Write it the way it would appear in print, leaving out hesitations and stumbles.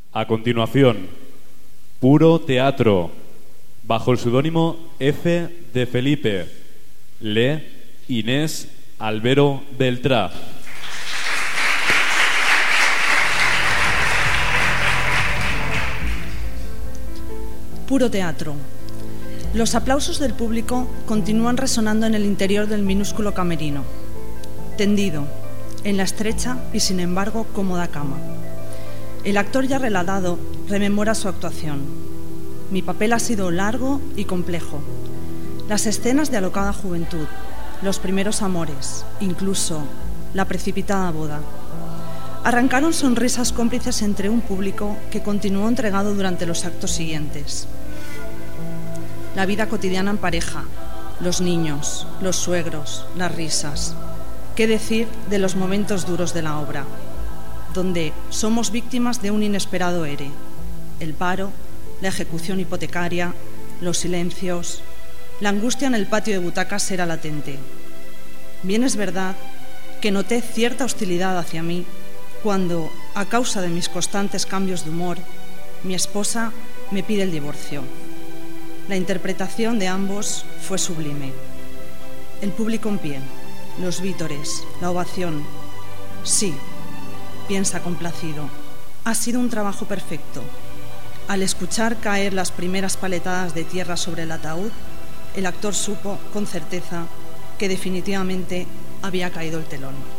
A continuación, Puro Teatro, bajo el seudónimo F. de Felipe, lee Inés Albero Beltrá. Puro Teatro. Los aplausos del público continúan resonando en el interior del minúsculo camerino, tendido en la estrecha y sin embargo cómoda cama. El actor ya relatado rememora su actuación. Mi papel ha sido largo y complejo. Las escenas de alocada juventud, los primeros amores, incluso la precipitada boda, arrancaron sonrisas cómplices entre un público que continuó entregado durante los actos siguientes. La vida cotidiana en pareja, los niños, los suegros, las risas. ¿Qué decir de los momentos duros de la obra, donde somos víctimas de un inesperado ERE? El paro, la ejecución hipotecaria, los silencios. La angustia en el patio de butacas era latente. Bien es verdad que noté cierta hostilidad hacia mí cuando, a causa de mis constantes cambios de humor, mi esposa me pide el divorcio. La interpretación de ambos fue sublime. El público en pie, los vítores, la ovación. Sí, piensa complacido, ha sido un trabajo perfecto. Al escuchar caer las primeras paletadas de tierra sobre el ataúd, el actor supo con certeza que definitivamente había caído el telón.